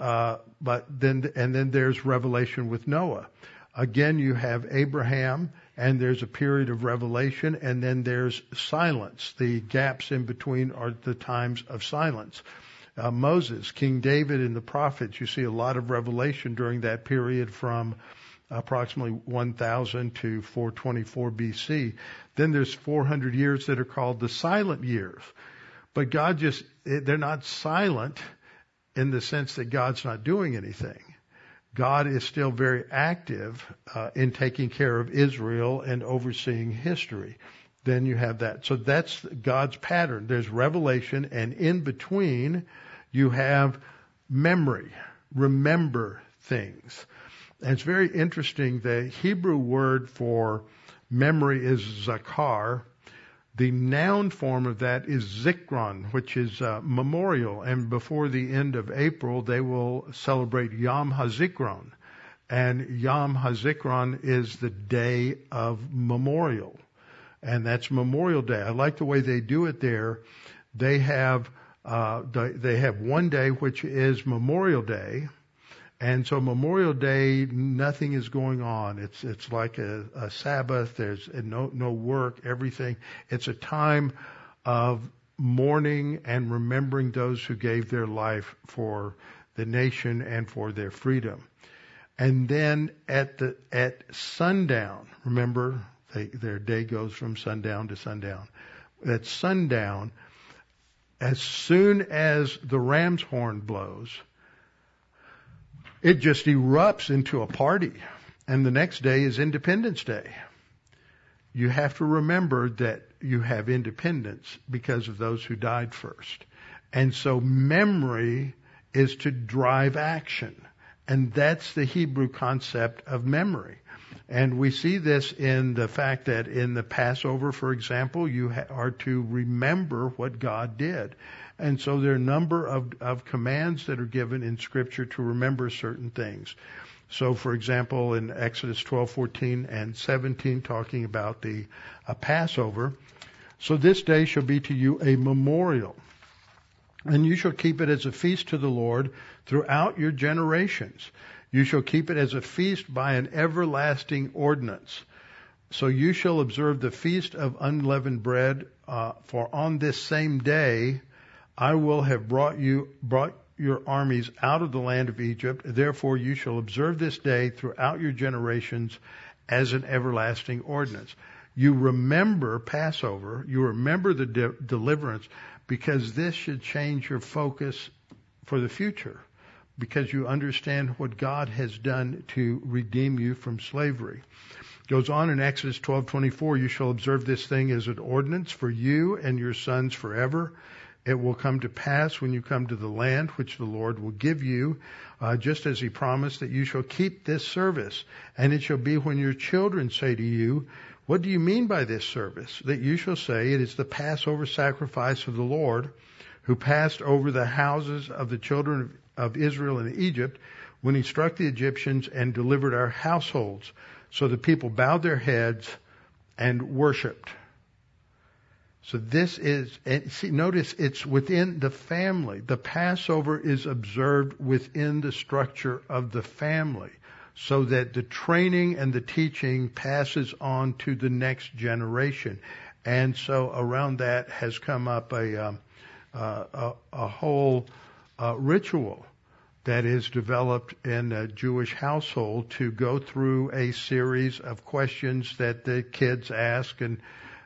then there's revelation with Noah. Again, you have Abraham, and there's a period of revelation, and then there's silence. The gaps in between are the times of silence. Moses, King David, and the prophets, you see a lot of revelation during that period from approximately 1000 to 424 BC. Then there's 400 years that are called the silent years. But they're not silent in the sense that God's not doing anything. God is still very active in taking care of Israel and overseeing history. Then you have that. So that's God's pattern. There's revelation, and in between you have memory, remember things. And it's very interesting. The Hebrew word for memory is zakar. The noun form of that is zikron, which is memorial. And before the end of April, they will celebrate Yom HaZikron. And Yom HaZikron is the day of memorial. And that's Memorial Day. I like the way they do it there. They have one day, which is Memorial Day. And so Memorial Day, nothing is going on. It's like a Sabbath. There's no work, everything. It's a time of mourning and remembering those who gave their life for the nation and for their freedom. And then at sundown, remember their day goes from sundown to sundown. At sundown, as soon as the ram's horn blows, it just erupts into a party. And the next day is Independence Day. You have to remember that you have independence because of those who died first. And so memory is to drive action. And that's the Hebrew concept of memory. And we see this in the fact that in the Passover, for example, you are to remember what God did. And so there are a number of commands that are given in Scripture to remember certain things. So, for example, in Exodus 12:14 and 17, talking about the Passover, so this day shall be to you a memorial, and you shall keep it as a feast to the Lord throughout your generations. You shall keep it as a feast by an everlasting ordinance. So you shall observe the feast of unleavened bread, for on this same day I will have brought your armies out of the land of Egypt. Therefore you shall observe this day throughout your generations as an everlasting ordinance. You remember Passover, you remember the deliverance, because this should change your focus for the future, because you understand what God has done to redeem you from slavery. Goes on in Exodus 12:24, you shall observe this thing as an ordinance for you and your sons forever. It will come to pass when you come to the land which the Lord will give you, just as he promised, that you shall keep this service. And it shall be when your children say to you, what do you mean by this service? That you shall say, it is the Passover sacrifice of the Lord, who passed over the houses of the children of Israel in Egypt, when he struck the Egyptians and delivered our households. So the people bowed their heads and worshipped. So this is, see, notice it's within the family. The Passover is observed within the structure of the family, so that the training and the teaching passes on to the next generation. And so around that has come up a whole ritual that is developed in a Jewish household to go through a series of questions that the kids ask and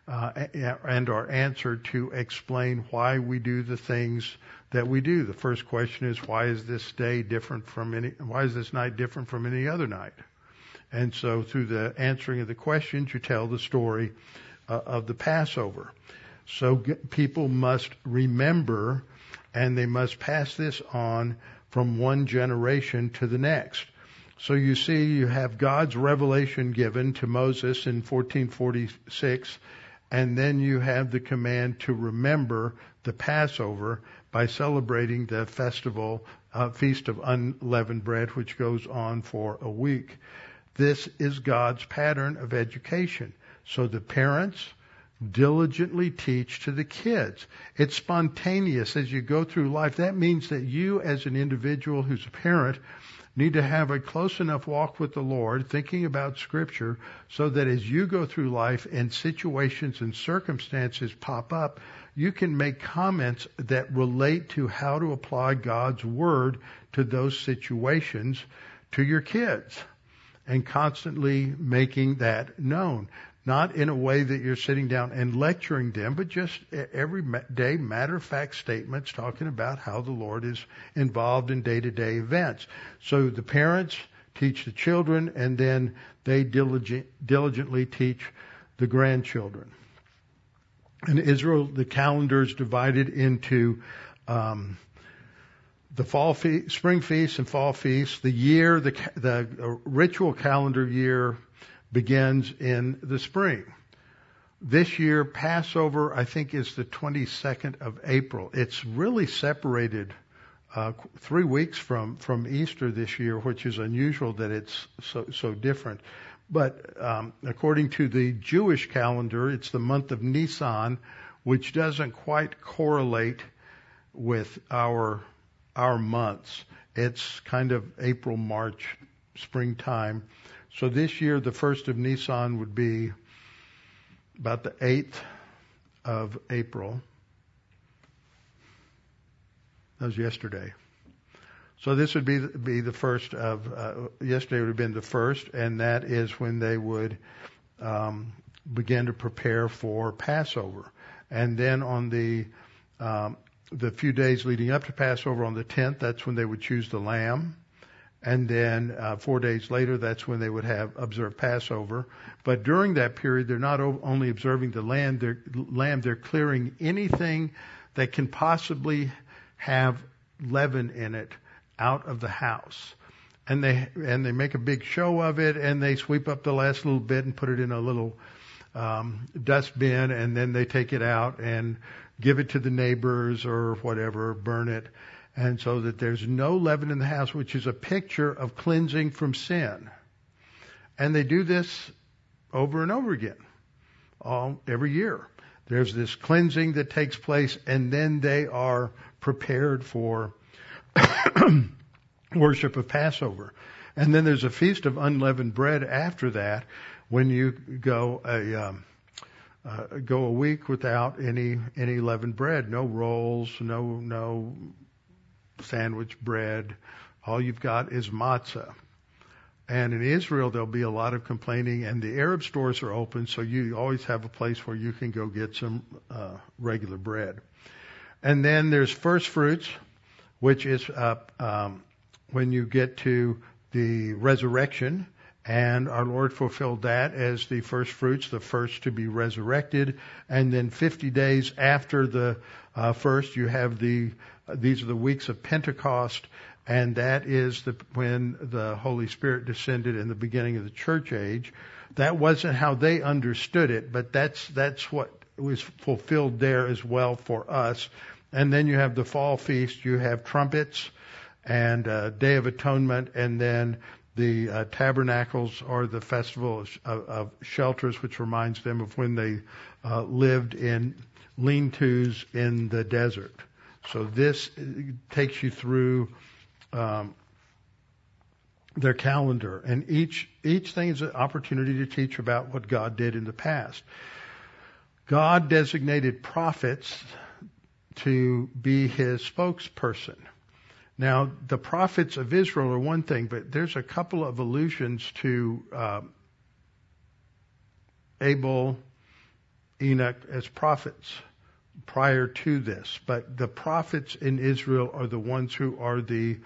are answered to explain why we do the things that we do. The first question is, why is this night different from any other night? And so through the answering of the questions, you tell the story of the Passover. So people must remember, and they must pass this on from one generation to the next. So you see, you have God's revelation given to Moses in 1446, and then you have the command to remember the Passover by celebrating the Feast of Unleavened Bread, which goes on for a week. This is God's pattern of education. So the parents diligently teach to the kids. It's spontaneous as you go through life. That means that you, as an individual who's a parent, need to have a close enough walk with the Lord, thinking about Scripture, so that as you go through life and situations and circumstances pop up, you can make comments that relate to how to apply God's Word to those situations to your kids, and constantly making that known. Not in a way that you're sitting down and lecturing them, but just every day matter-of-fact statements talking about how the Lord is involved in day-to-day events. So the parents teach the children, and then they diligently teach the grandchildren. In Israel, the calendar is divided into the spring feasts and fall feasts. The ritual calendar year begins in the spring. This year, Passover, I think, is the 22nd of April. It's really separated 3 weeks from Easter this year, which is unusual that it's so different. But according to the Jewish calendar, it's the month of Nisan, which doesn't quite correlate with our months. It's kind of April, March, springtime. So this year, the first of Nisan would be about the 8th of April. That was yesterday. So this would be the first of, yesterday would have been the first, and that is when they would begin to prepare for Passover. And then on the few days leading up to Passover on the 10th, that's when they would choose the lamb. And then 4 days later, that's when they would observe Passover. But during that period, they're not only observing the lamb, they're clearing anything that can possibly have leaven in it out of the house. And they make a big show of it, and they sweep up the last little bit and put it in a little dustbin, and then they take it out and give it to the neighbors or whatever, burn it. And so that there's no leaven in the house, which is a picture of cleansing from sin. And they do this over and over again, every year. There's this cleansing that takes place, and then they are prepared for worship of Passover. And then there's a feast of unleavened bread after that, when you go a week without any leavened bread, no rolls, no sandwich bread. All you've got is matzah. And in Israel, there'll be a lot of complaining, and the Arab stores are open, so you always have a place where you can go get some regular bread. And then there's first fruits, which is when you get to the resurrection, and our Lord fulfilled that as the first fruits, the first to be resurrected. And then 50 days after the first, you have these are the weeks of Pentecost, and that is when the Holy Spirit descended in the beginning of the church age. That wasn't how they understood it, but that's what was fulfilled there as well for us. And then you have the fall feast, you have trumpets and Day of Atonement, and then the tabernacles, or the festival of shelters, which reminds them of when they lived in lean-tos in the desert. So this takes you through their calendar, and each thing is an opportunity to teach about what God did in the past. God designated prophets to be His spokesperson. Now, the prophets of Israel are one thing, but there's a couple of allusions to Abel, Enoch as prophets prior to this. But the prophets in Israel are the ones who are the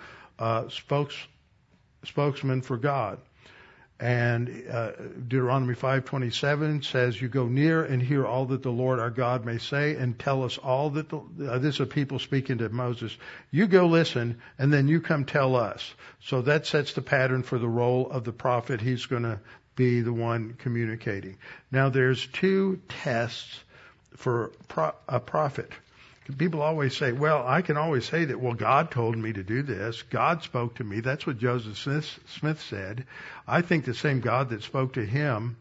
spokesmen for God. And Deuteronomy 5:27 says, "You go near and hear all that the Lord our God may say, and tell us all that this is a people speaking to Moses. You go listen, and then you come tell us." So that sets the pattern for the role of the prophet. He's going to be the one communicating. Now there's two tests for a prophet. People always say, well, I can always say that, well, God told me to do this. God spoke to me. That's what Joseph Smith said. I think the same God that spoke to him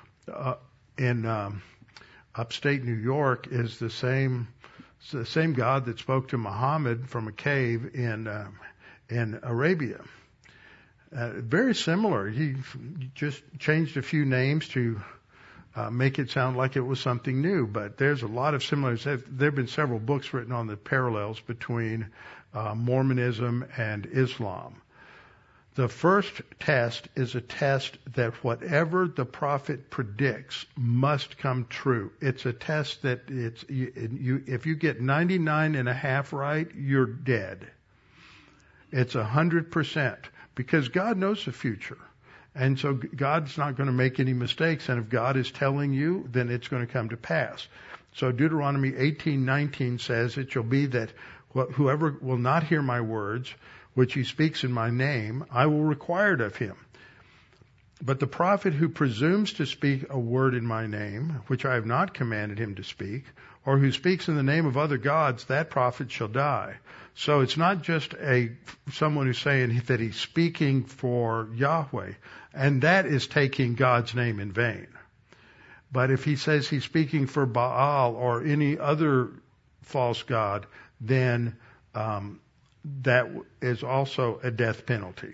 in upstate New York is the same God that spoke to Muhammad from a cave in Arabia. Very similar. He just changed a few names to make it sound like it was something new, but there's a lot of similarities. There have been several books written on the parallels between Mormonism and Islam. The first test is a test that whatever the prophet predicts must come true. It's a test that if you get 99.5 right, you're dead. It's 100%, because God knows the future. And so God's not going to make any mistakes, and if God is telling you, then it's going to come to pass. So Deuteronomy 18:19 says, "It shall be that whoever will not hear my words, which he speaks in my name, I will require it of him. But the prophet who presumes to speak a word in my name, which I have not commanded him to speak, or who speaks in the name of other gods, that prophet shall die." So it's not just someone who's saying that he's speaking for Yahweh, and that is taking God's name in vain. But if he says he's speaking for Baal or any other false god, then that is also a death penalty.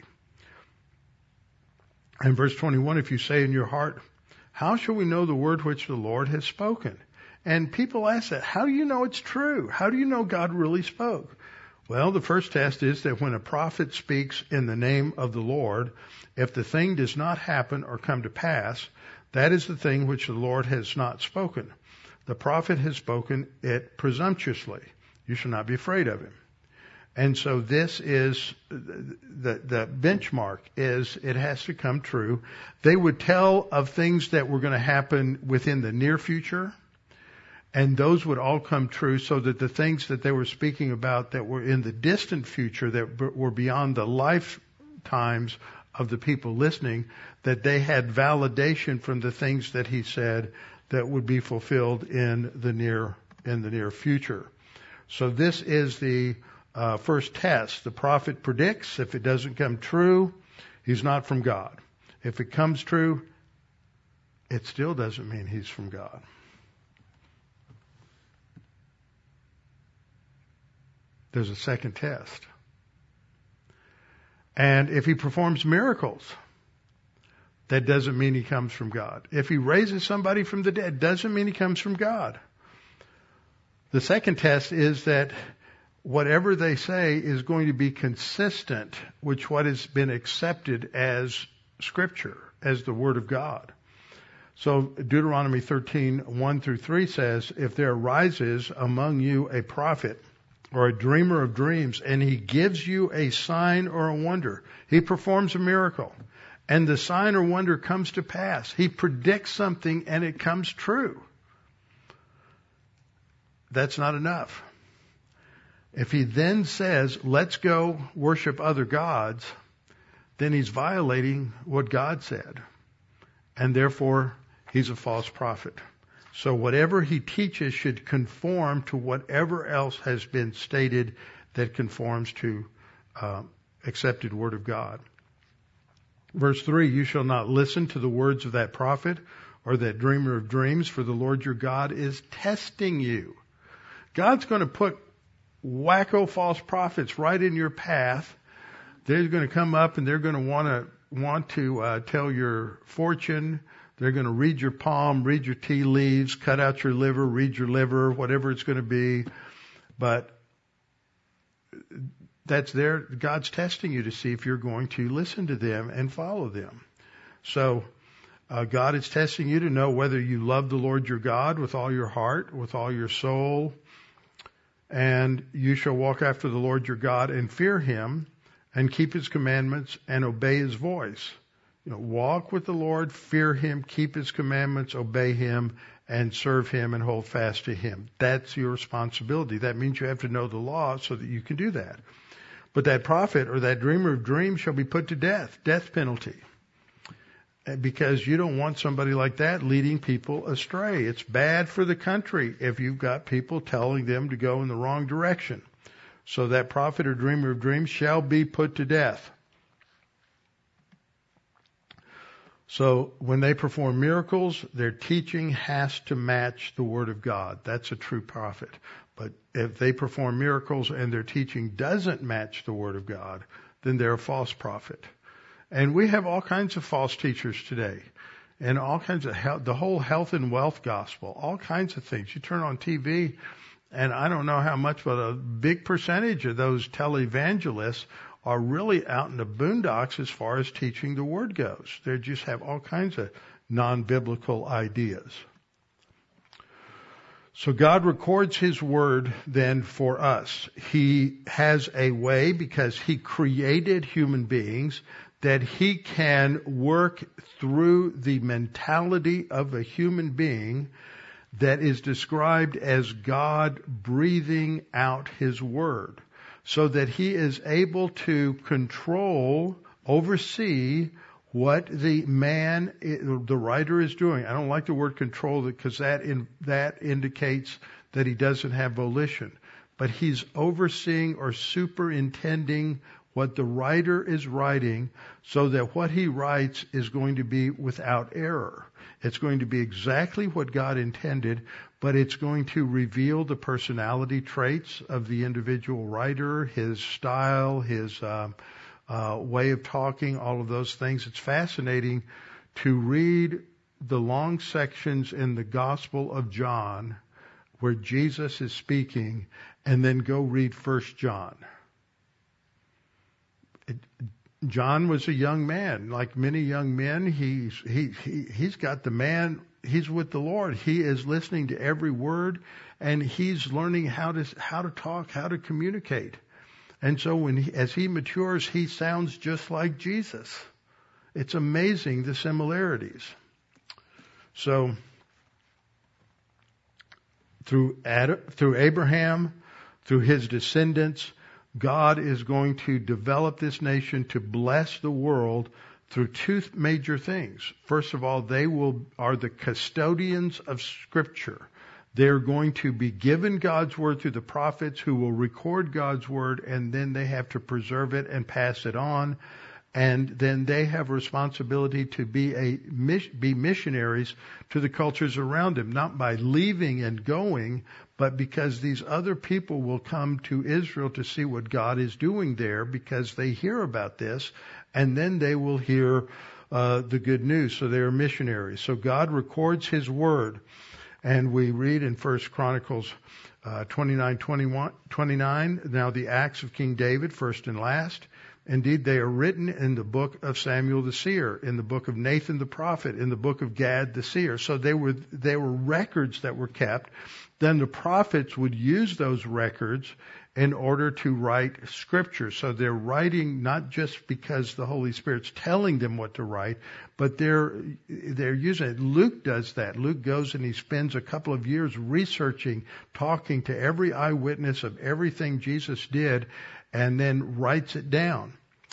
And verse 21, "If you say in your heart, how shall we know the word which the Lord has spoken?" And people ask that, how do you know it's true? How do you know God really spoke? Well, the first test is that when a prophet speaks in the name of the Lord, if the thing does not happen or come to pass, that is the thing which the Lord has not spoken. The prophet has spoken it presumptuously. You shall not be afraid of him. And so this is the benchmark is it has to come true. They would tell of things that were going to happen within the near future, and those would all come true, so that the things that they were speaking about that were in the distant future, that were beyond the lifetimes of the people listening, that they had validation from the things that he said that would be fulfilled in the near future. So this is the first test. The prophet predicts. If it doesn't come true, he's not from God. If it comes true, it still doesn't mean he's from God. There's a second test. And if he performs miracles, that doesn't mean he comes from God. If he raises somebody from the dead, doesn't mean he comes from God. The second test is that whatever they say is going to be consistent with what has been accepted as Scripture, as the Word of God. So Deuteronomy 13:1-3 says, if there arises among you a prophet or a dreamer of dreams, and he gives you a sign or a wonder, he performs a miracle, and the sign or wonder comes to pass. He predicts something and it comes true. That's not enough. If he then says, let's go worship other gods, then he's violating what God said. And therefore, he's a false prophet. So whatever he teaches should conform to whatever else has been stated that conforms to accepted Word of God. Verse 3, you shall not listen to the words of that prophet or that dreamer of dreams, for the Lord your God is testing you. God's going to put wacko false prophets right in your path. They're going to come up and they're going to want to tell your fortune. They're going to read your palm, read your tea leaves, cut out your liver, read your liver, whatever it's going to be. But that's there. God's testing you to see if you're going to listen to them and follow them. So God is testing you to know whether you love the Lord your God with all your heart, with all your soul. And you shall walk after the Lord your God and fear him and keep his commandments and obey his voice. Walk with the Lord, fear him, keep his commandments, obey him, and serve him and hold fast to him. That's your responsibility. That means you have to know the law so that you can do that. But that prophet or that dreamer of dreams shall be put to death penalty. Because you don't want somebody like that leading people astray. It's bad for the country if you've got people telling them to go in the wrong direction. So that prophet or dreamer of dreams shall be put to death. So when they perform miracles, their teaching has to match the Word of God. That's a true prophet. But if they perform miracles and their teaching doesn't match the Word of God, then they're a false prophet. And we have all kinds of false teachers today. And all kinds of the whole health and wealth gospel, all kinds of things. You turn on TV, and I don't know how much, but a big percentage of those televangelists are really out in the boondocks as far as teaching the Word goes. They just have all kinds of non-biblical ideas. So God records His Word then for us. He has a way, because He created human beings, that He can work through the mentality of a human being that is described as God breathing out His Word, so that He is able to control, oversee what the writer is doing. I don't like the word control because that indicates that he doesn't have volition. But he's overseeing or superintending what the writer is writing, so that what he writes is going to be without error. It's going to be exactly what God intended, but it's going to reveal the personality traits of the individual writer, his style, his way of talking, all of those things. It's fascinating to read the long sections in the Gospel of John where Jesus is speaking, and then go read 1 John. John was a young man. Like many young men, he's got the man, he's with the Lord. He is listening to every word, and he's learning how to talk, how to communicate. And so as he matures, he sounds just like Jesus. It's amazing, the similarities. So through Abraham, through his descendants, God is going to develop this nation to bless the world through two major things. First of all, they are the custodians of Scripture. They're going to be given God's word through the prophets, who will record God's word, and then they have to preserve it and pass it on. And then they have a responsibility to be missionaries to the cultures around them, not by leaving and going, but because these other people will come to Israel to see what God is doing there, because they hear about this, and then they will hear the good news. So they are missionaries. So God records His word. And we read in 1 Chronicles 29, now the acts of King David, first and last. Indeed, they are written in the book of Samuel the seer, in the book of Nathan the prophet, in the book of Gad the seer. So they were records that were kept. Then the prophets would use those records in order to write Scripture. So they're writing not just because the Holy Spirit's telling them what to write, but they're using it. Luke does that. Luke goes and he spends a couple of years researching, talking to every eyewitness of everything Jesus did, and then writes it down.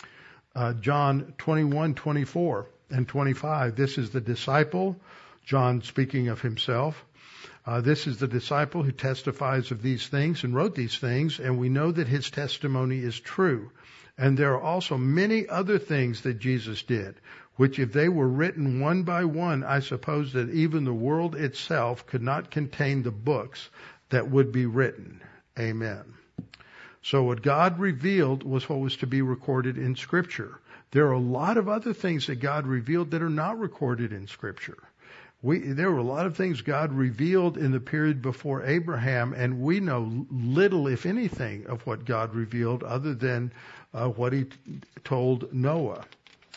John 21:24 and 25. This is the disciple, John speaking of himself. This is the disciple who testifies of these things and wrote these things, and we know that his testimony is true. And there are also many other things that Jesus did, which if they were written one by one, I suppose that even the world itself could not contain the books that would be written. Amen. So what God revealed was what was to be recorded in Scripture. There are a lot of other things that God revealed that are not recorded in Scripture. There were a lot of things God revealed in the period before Abraham, and we know little, if anything, of what God revealed other than what He told Noah.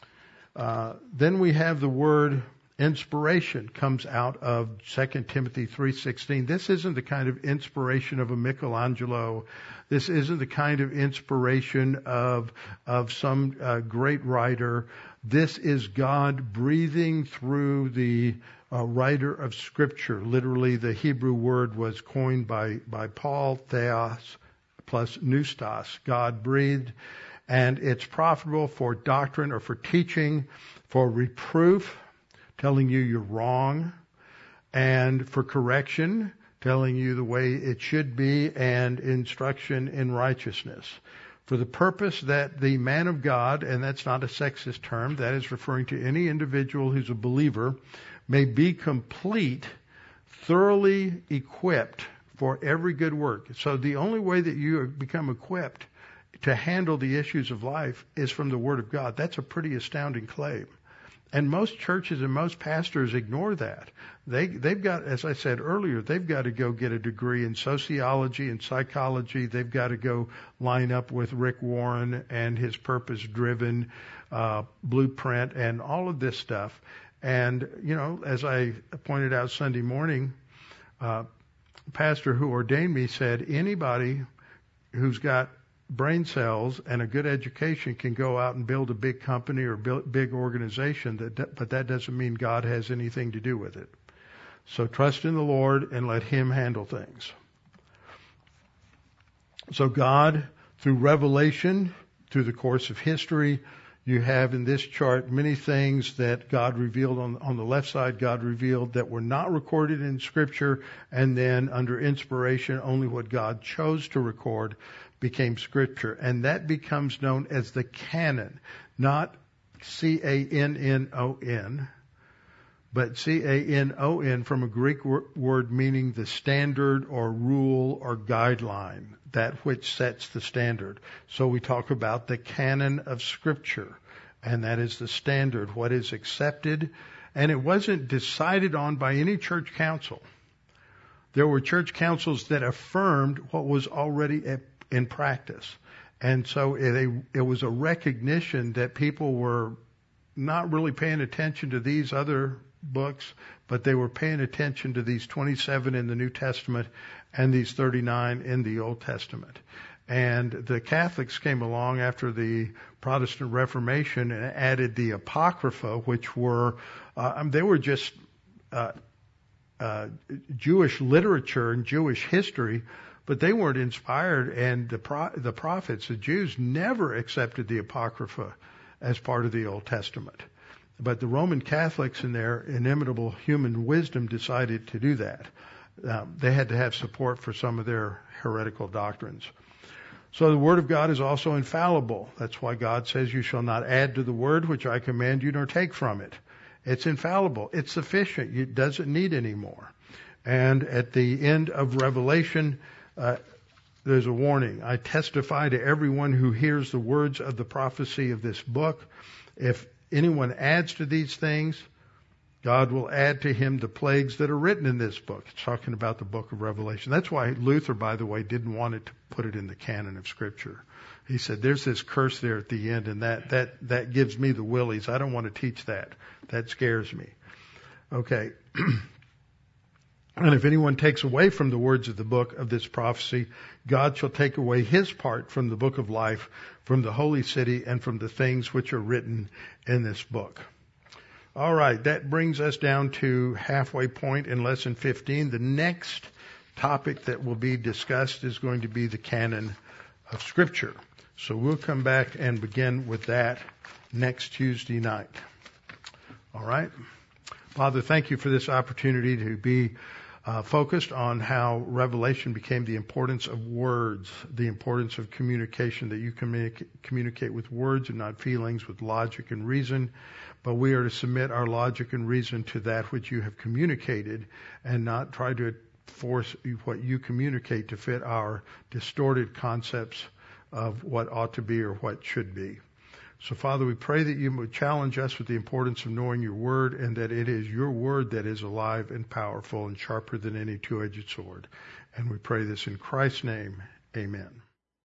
Then we have the word inspiration comes out of 2 Timothy 3:16. This isn't the kind of inspiration of a Michelangelo. This isn't the kind of inspiration of some great writer. This is God breathing through the writer of Scripture. Literally, the Hebrew word was coined by Paul, theos plus pneustos. God breathed, and it's profitable for doctrine or for teaching, for reproof, telling you you're wrong, and for correction, telling you the way it should be, and instruction in righteousness. For the purpose that the man of God, and that's not a sexist term, that is referring to any individual who's a believer, may be complete, thoroughly equipped for every good work. So the only way that you become equipped to handle the issues of life is from the Word of God. That's a pretty astounding claim. And most churches and most pastors ignore that. They've got, as I said earlier, they've got to go get a degree in sociology and psychology. They've got to go line up with Rick Warren and his purpose-driven blueprint and all of this stuff. And, you know, as I pointed out Sunday morning, pastor who ordained me said anybody who's got brain cells and a good education can go out and build a big company or build big organization, but that doesn't mean God has anything to do with it. So trust in the Lord and let Him handle things. So God, through revelation, through the course of history, you have in this chart many things that God revealed on the left side, God revealed that were not recorded in Scripture, and then under inspiration, only what God chose to record became Scripture. And that becomes known as the canon, not C-A-N-N-O-N, but C-A-N-O-N from a Greek word meaning the standard or rule or guideline, that which sets the standard. So we talk about the canon of Scripture, and that is the standard, what is accepted. And it wasn't decided on by any church council. There were church councils that affirmed what was already in practice. And so it was a recognition that people were not really paying attention to these other books, but they were paying attention to these 27 in the New Testament and these 39 in the Old Testament. And the Catholics came along after the Protestant Reformation and added the Apocrypha, which were, they were just Jewish literature and Jewish history, but they weren't inspired. And the prophets, the Jews, never accepted the Apocrypha as part of the Old Testament. But the Roman Catholics, in their inimitable human wisdom, decided to do that. They had to have support for some of their heretical doctrines. So the Word of God is also infallible. That's why God says, you shall not add to the Word which I command you, nor take from it. It's infallible. It's sufficient. It doesn't need any more. And at the end of Revelation, there's a warning. I testify to everyone who hears the words of the prophecy of this book. If anyone adds to these things, God will add to him the plagues that are written in this book. It's talking about the book of Revelation. That's why Luther, by the way, didn't want it to put it in the canon of Scripture. He said, there's this curse there at the end, and that gives me the willies. I don't want to teach that. That scares me. Okay. And if anyone takes away from the words of the book of this prophecy, God shall take away his part from the book of life, from the holy city, and from the things which are written in this book. All right, that brings us down to halfway point in lesson 15. The next topic that will be discussed is going to be the canon of Scripture. So we'll come back and begin with that next Tuesday night. All right. Father, thank you for this opportunity to be focused on how Revelation became the importance of words, the importance of communication, that you communicate with words and not feelings, with logic and reason. But we are to submit our logic and reason to that which you have communicated and not try to force what you communicate to fit our distorted concepts of what ought to be or what should be. So, Father, we pray that you would challenge us with the importance of knowing your word, and that it is your word that is alive and powerful and sharper than any two-edged sword. And we pray this in Christ's name. Amen.